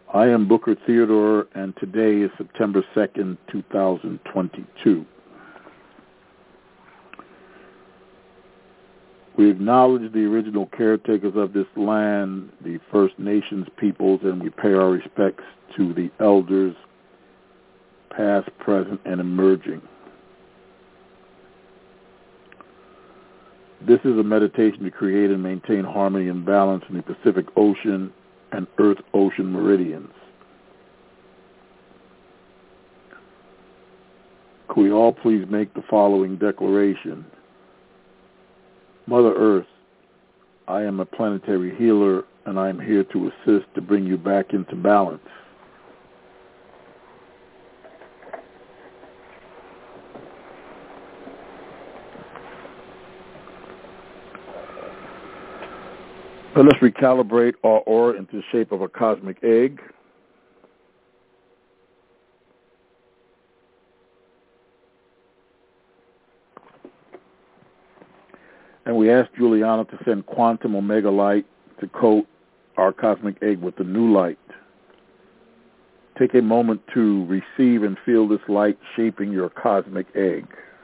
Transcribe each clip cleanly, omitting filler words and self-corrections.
I am Booker Theodore, and today is September 2nd, 2022. We acknowledge the original caretakers of this land, the First Nations peoples, and we pay our respects to the elders, past, present, and emerging. This is a meditation to create and maintain harmony and balance in the Pacific Ocean and Earth-Ocean meridians. Could we all please make the following declaration? Mother Earth, I am a planetary healer, and I am here to assist to bring you back into balance. Let us recalibrate our aura into the shape of a cosmic egg. And we ask Juliana to send quantum omega light to coat our cosmic egg with the new light. Take a moment to receive and feel this light shaping your cosmic egg.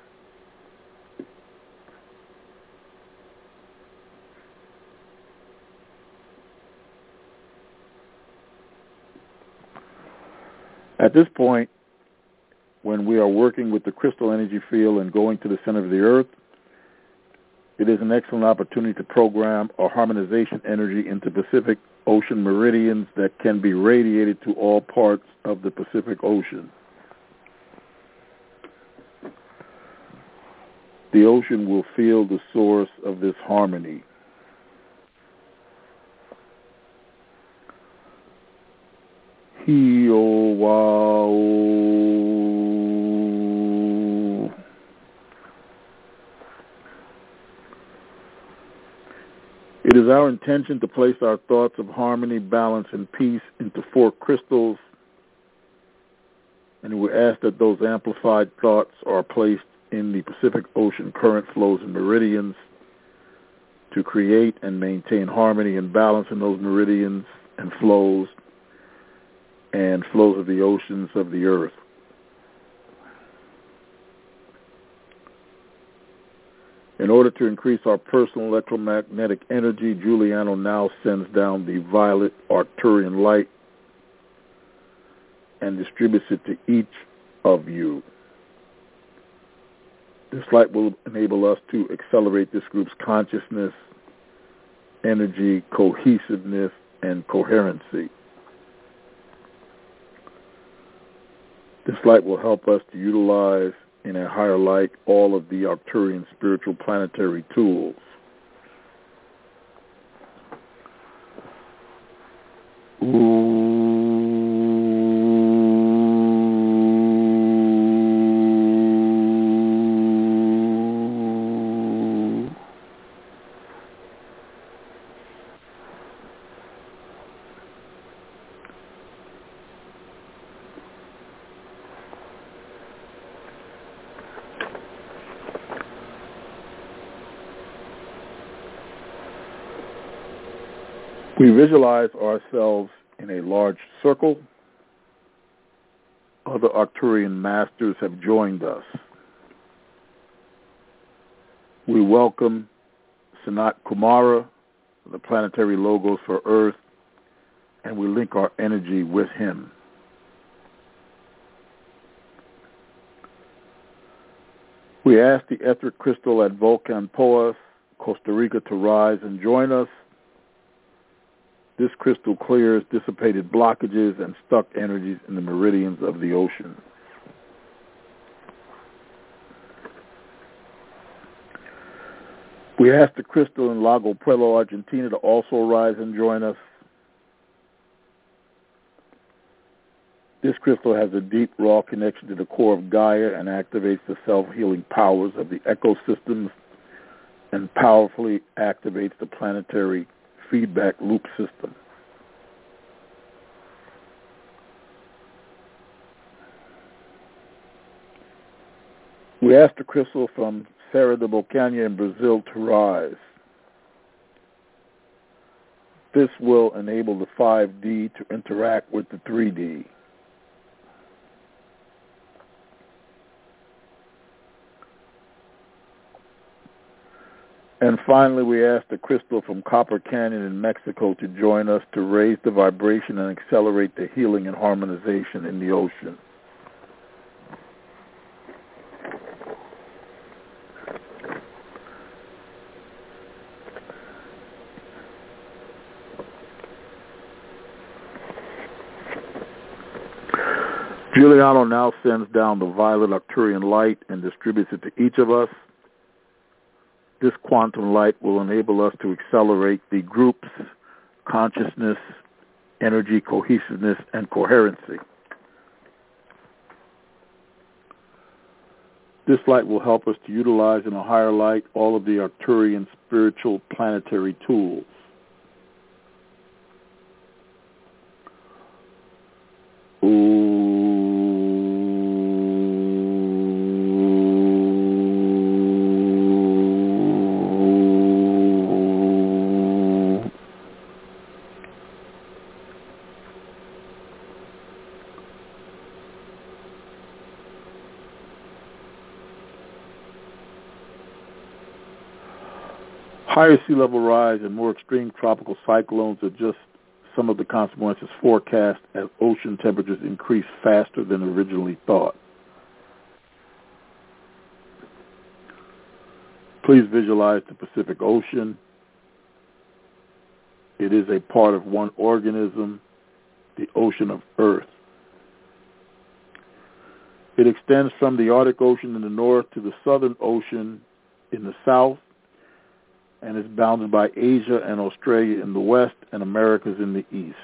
At this point, when we are working with the crystal energy field and going to the center of the earth, it is an excellent opportunity to program our harmonization energy into Pacific Ocean meridians that can be radiated to all parts of the Pacific Ocean. The ocean will feel the source of this harmony. Hi-o-wa-o. It is our intention to place our thoughts of harmony, balance, and peace into 4 crystals, and we ask that those amplified thoughts are placed in the Pacific Ocean current flows and meridians to create and maintain harmony and balance in those meridians and flows of the oceans of the earth. In order to increase our personal electromagnetic energy, Giuliano now sends down the violet Arcturian light and distributes it to each of you. This light will enable us to accelerate this group's consciousness, energy, cohesiveness, and coherency. This light will help us to utilize in a higher light all of the Arcturian spiritual planetary tools. We visualize ourselves in a large circle. Other Arcturian masters have joined us. We welcome Sanat Kumara, the planetary logos for Earth, and we link our energy with him. We ask the etheric crystal at Volcan Poas, Costa Rica, to rise and join us. This crystal clears dissipated blockages and stuck energies in the meridians of the ocean. We ask the crystal in Lago Puelo, Argentina, to also rise and join us. This crystal has a deep, raw connection to the core of Gaia and activates the self-healing powers of the ecosystems and powerfully activates the planetary feedback loop system. We ask the crystal from Serra da Bocanha in Brazil to rise. This will enable the 5D to interact with the 3D. And finally, we asked the crystal from Copper Canyon in Mexico to join us to raise the vibration and accelerate the healing and harmonization in the ocean. Giuliano now sends down the violet Arcturian light and distributes it to each of us. This quantum light will enable us to accelerate the group's consciousness, energy, cohesiveness, and coherency. This light will help us to utilize in a higher light all of the Arcturian spiritual planetary tools. Higher sea level rise and more extreme tropical cyclones are just some of the consequences forecast as ocean temperatures increase faster than originally thought. Please visualize the Pacific Ocean. It is a part of one organism, the ocean of Earth. It extends from the Arctic Ocean in the north to the Southern Ocean in the south, and is bounded by Asia and Australia in the west and Americas in the east.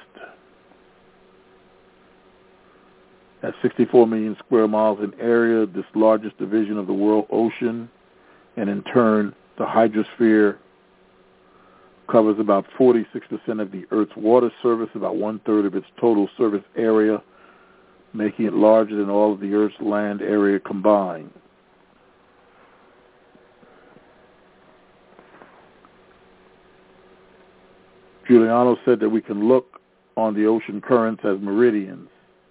At 64 million square miles in area, this largest division of the world ocean, and in turn, the hydrosphere, covers about 46% of the Earth's water surface, about one-third of its total surface area, making it larger than all of the Earth's land area combined. Giuliano said that we can look on the ocean currents as meridians.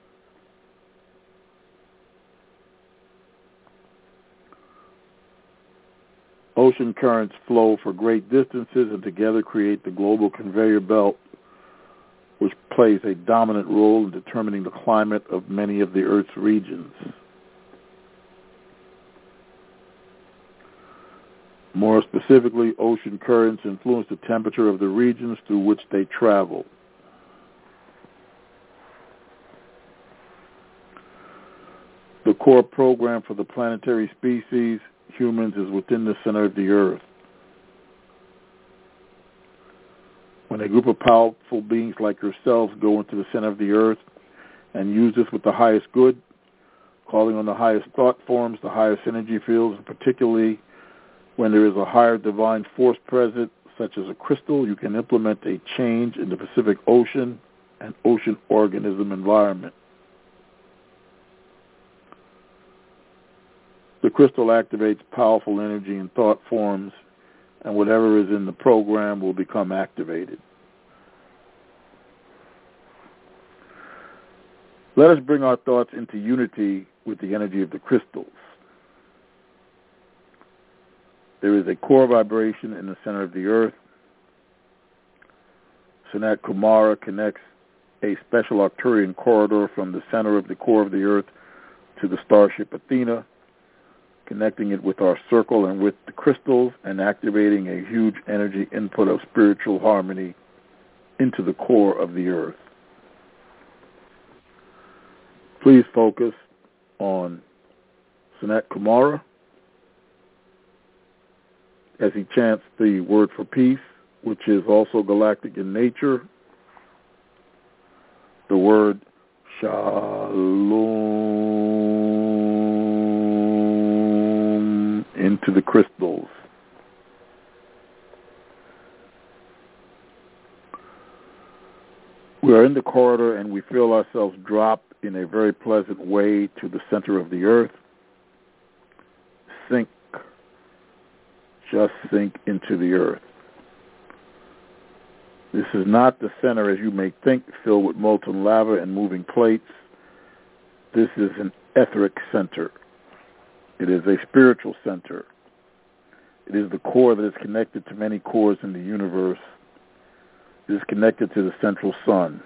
Ocean currents flow for great distances and together create the global conveyor belt, which plays a dominant role in determining the climate of many of the Earth's regions. More specifically, ocean currents influence the temperature of the regions through which they travel. The core program for the planetary species, humans, is within the center of the Earth. When a group of powerful beings like yourselves go into the center of the Earth and use this with the highest good, calling on the highest thought forms, the highest energy fields, and particularly when there is a higher divine force present, such as a crystal, you can implement a change in the Pacific Ocean and ocean organism environment. The crystal activates powerful energy and thought forms, and whatever is in the program will become activated. Let us bring our thoughts into unity with the energy of the crystals. There is a core vibration in the center of the Earth. Sanat Kumara connects a special Arcturian corridor from the center of the core of the Earth to the starship Athena, connecting it with our circle and with the crystals and activating a huge energy input of spiritual harmony into the core of the Earth. Please focus on Sanat Kumara as he chants the word for peace, which is also galactic in nature, the word Shalom into the crystals. We are in the corridor and we feel ourselves drop in a very pleasant way to the center of the Earth. Sink. Just sink into the Earth. This is not the center, as you may think, filled with molten lava and moving plates. This is an etheric center. It is a spiritual center. It is the core that is connected to many cores in the universe. It is connected to the central sun.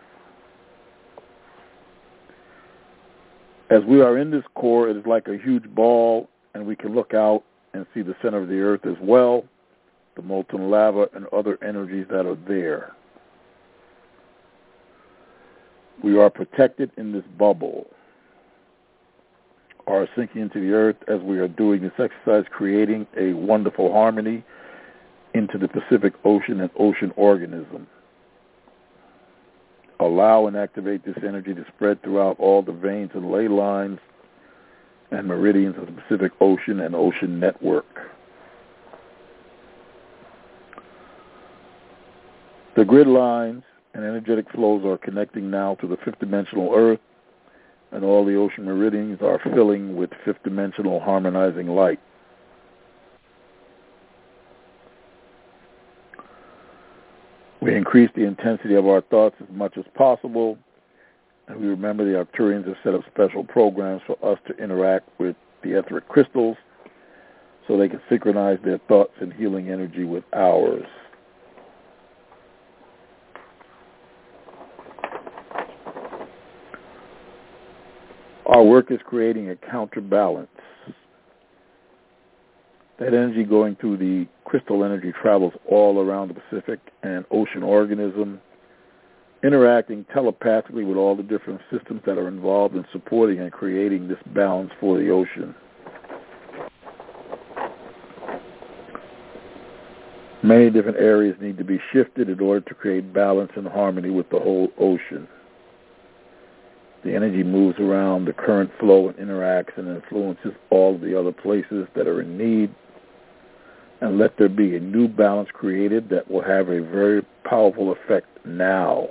As we are in this core, it is like a huge ball, and we can look out and see the center of the earth as well, the molten lava and other energies that are there. We are protected in this bubble. Are sinking into the earth as we are doing this exercise, creating a wonderful harmony into the Pacific Ocean and ocean organism. Allow and activate this energy to spread throughout all the veins and ley lines and meridians of the Pacific Ocean and ocean network. The grid lines and energetic flows are connecting now to the fifth-dimensional earth, and all the ocean meridians are filling with fifth-dimensional harmonizing light. We increase the intensity of our thoughts as much as possible, and we remember the Arcturians have set up special programs for us to interact with the etheric crystals so they can synchronize their thoughts and healing energy with ours. Our work is creating a counterbalance. That energy going through the crystal energy travels all around the Pacific and ocean organism, interacting telepathically with all the different systems that are involved in supporting and creating this balance for the ocean. Many different areas need to be shifted in order to create balance and harmony with the whole ocean. The energy moves around the current flow and interacts and influences all of the other places that are in need. And let there be a new balance created that will have a very powerful effect now.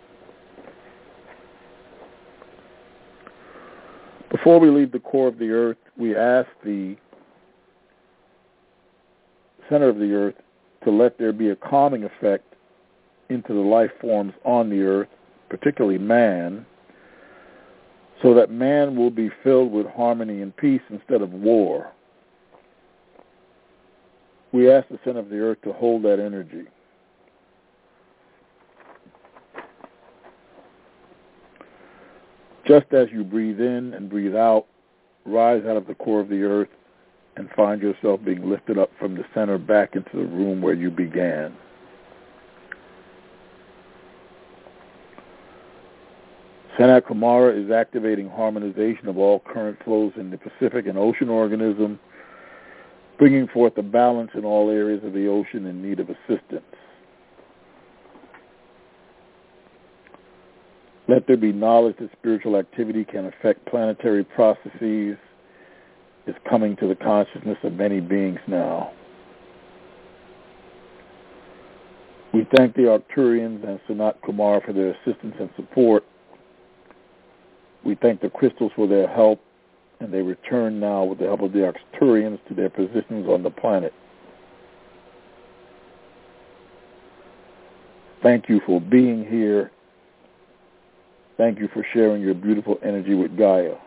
Before we leave the core of the earth, we ask the center of the earth to let there be a calming effect into the life forms on the earth, particularly man, so that man will be filled with harmony and peace instead of war. We ask the center of the earth to hold that energy. Just as you breathe in and breathe out, rise out of the core of the earth and find yourself being lifted up from the center back into the room where you began. Sanat Kumara is activating harmonization of all current flows in the Pacific and ocean organism, bringing forth a balance in all areas of the ocean in need of assistance. Let there be knowledge that spiritual activity can affect planetary processes is coming to the consciousness of many beings now. We thank the Arcturians and Sanat Kumara for their assistance and support. We thank the crystals for their help, and they return now with the help of the Arcturians to their positions on the planet. Thank you for being here. Thank you for sharing your beautiful energy with Gaia.